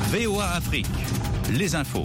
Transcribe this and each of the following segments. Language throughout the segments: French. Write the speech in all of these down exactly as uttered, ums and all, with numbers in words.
V O A Afrique, les infos.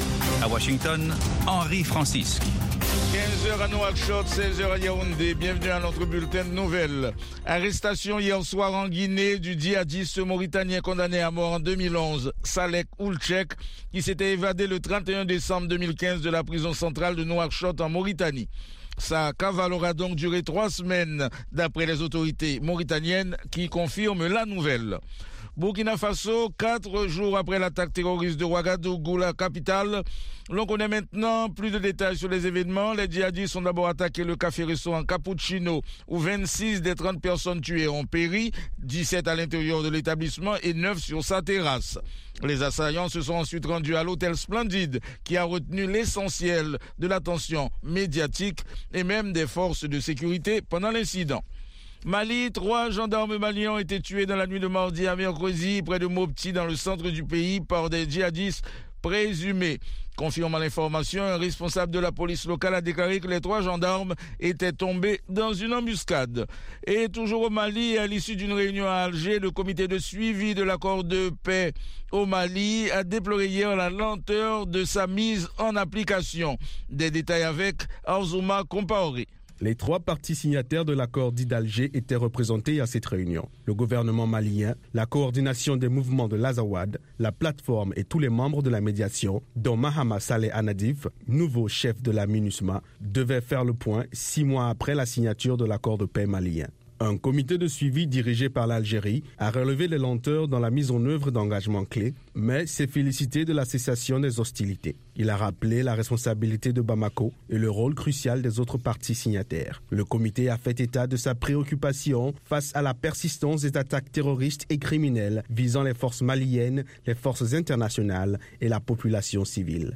À Washington, Henri Francisque. quinze heures à Nouakchott, seize heures à Yaoundé. Bienvenue à notre bulletin de nouvelles. Arrestation hier soir en Guinée du djihadiste mauritanien condamné à mort en deux mille onze, Salek Oulchek, qui s'était évadé le trente et un décembre deux mille quinze de la prison centrale de Nouakchott en Mauritanie. Sa cavale aura donc duré trois semaines, d'après les autorités mauritaniennes qui confirment la nouvelle. Burkina Faso, quatre jours après l'attaque terroriste de Ouagadougou, la capitale. L'on connaît maintenant plus de détails sur les événements. Les djihadistes ont d'abord attaqué le café-restaurant Cappuccino, où vingt-six des trente personnes tuées ont péri, dix-sept à l'intérieur de l'établissement et neuf sur sa terrasse. Les assaillants se sont ensuite rendus à l'hôtel Splendide, qui a retenu l'essentiel de l'attention médiatique et même des forces de sécurité pendant l'incident. Mali, trois gendarmes maliens ont été tués dans la nuit de mardi à mercredi près de Mopti dans le centre du pays par des djihadistes présumés. Confirmant l'information, un responsable de la police locale a déclaré que les trois gendarmes étaient tombés dans une embuscade. Et toujours au Mali, à l'issue d'une réunion à Alger, le comité de suivi de l'accord de paix au Mali a déploré hier la lenteur de sa mise en application. Des détails avec Arzouma Compaoré. Les trois parties signataires de l'accord dit d'Alger étaient représentés à cette réunion. Le gouvernement malien, la coordination des mouvements de l'Azawad, la plateforme et tous les membres de la médiation, dont Mahama Saleh Anadif, nouveau chef de la MINUSMA, devaient faire le point six mois après la signature de l'accord de paix malien. Un comité de suivi dirigé par l'Algérie a relevé les lenteurs dans la mise en œuvre d'engagements clés, mais s'est félicité de la cessation des hostilités. Il a rappelé la responsabilité de Bamako et le rôle crucial des autres parties signataires. Le comité a fait état de sa préoccupation face à la persistance des attaques terroristes et criminelles visant les forces maliennes, les forces internationales et la population civile.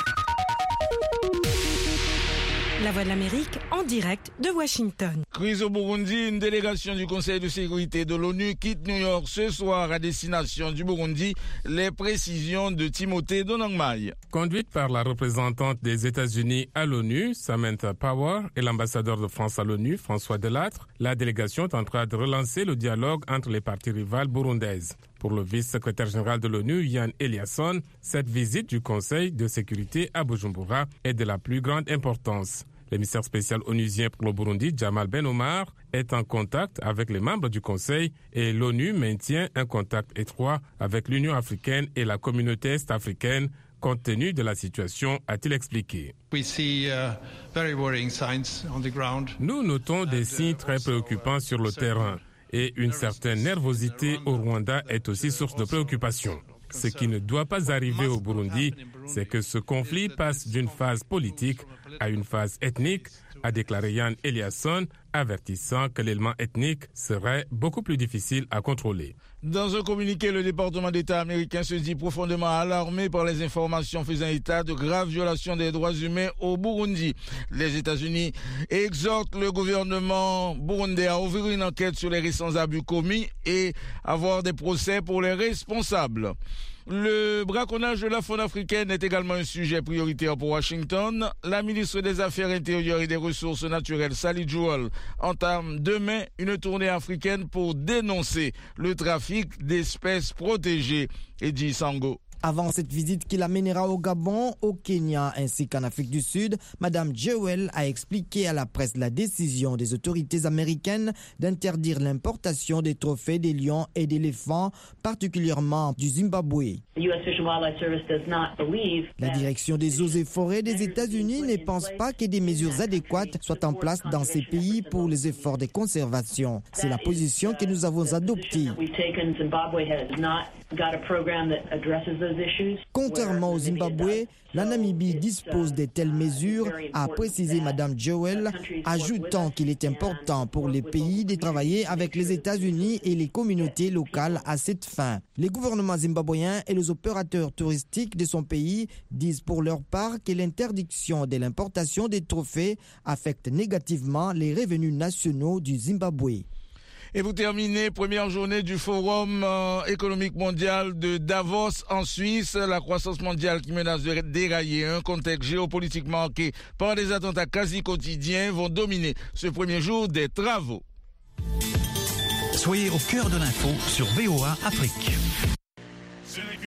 La Voix de l'Amérique en direct de Washington. Crise au Burundi, une délégation du Conseil de sécurité de l'ONU quitte New York ce soir à destination du Burundi. Les précisions de Timothée Donangmai. Conduite par la représentante des États-Unis à l'ONU, Samantha Power, et l'ambassadeur de France à l'ONU, François Delattre, la délégation tentera de relancer le dialogue entre les parties rivales burundaises. Pour le vice-secrétaire général de l'ONU, Yann Eliasson, cette visite du Conseil de sécurité à Bujumbura est de la plus grande importance. L'émissaire spécial onusien pour le Burundi, Jamal Ben Omar, est en contact avec les membres du Conseil et l'ONU maintient un contact étroit avec l'Union africaine et la communauté est-africaine compte tenu de la situation, a-t-il expliqué. Nous notons des signes très préoccupants sur le terrain et une certaine nervosité au Rwanda est aussi source de préoccupation. Ce qui ne doit pas arriver au Burundi, c'est que ce conflit passe d'une phase politique à une phase ethnique, a déclaré Yann Eliasson, avertissant que l'élément ethnique serait beaucoup plus difficile à contrôler. Dans un communiqué, le département d'État américain se dit profondément alarmé par les informations faisant état de graves violations des droits humains au Burundi. Les États-Unis exhortent le gouvernement burundais à ouvrir une enquête sur les récents abus commis et avoir des procès pour les responsables. Le braconnage de la faune africaine est également un sujet prioritaire pour Washington. La ministre des Affaires intérieures et des Ressources naturelles, Sally Jewell, entame demain une tournée africaine pour dénoncer le trafic d'espèces protégées. Edji Sango. Avant cette visite qui l'amènera au Gabon, au Kenya ainsi qu'en Afrique du Sud, Madame Jewell a expliqué à la presse la décision des autorités américaines d'interdire l'importation des trophées des lions et d'éléphants, particulièrement du Zimbabwe. La direction des eaux et forêts des États-Unis ne pense pas que des mesures adéquates soient en place dans ces pays pour les efforts de conservation. C'est la position que nous avons adoptée. Contrairement au Zimbabwe, la Namibie dispose de telles mesures, a précisé Madame Jewell, ajoutant qu'il est important pour les pays de travailler avec les États-Unis et les communautés locales à cette fin. Les gouvernements zimbabwéens et les opérateurs touristiques de son pays disent pour leur part que l'interdiction de l'importation des trophées affecte négativement les revenus nationaux du Zimbabwe. Et vous terminez, première journée du Forum euh, économique mondial de Davos en Suisse. La croissance mondiale qui menace de dérailler, un contexte géopolitique marqué par des attentats quasi quotidiens vont dominer ce premier jour des travaux. Soyez au cœur de l'info sur V O A Afrique.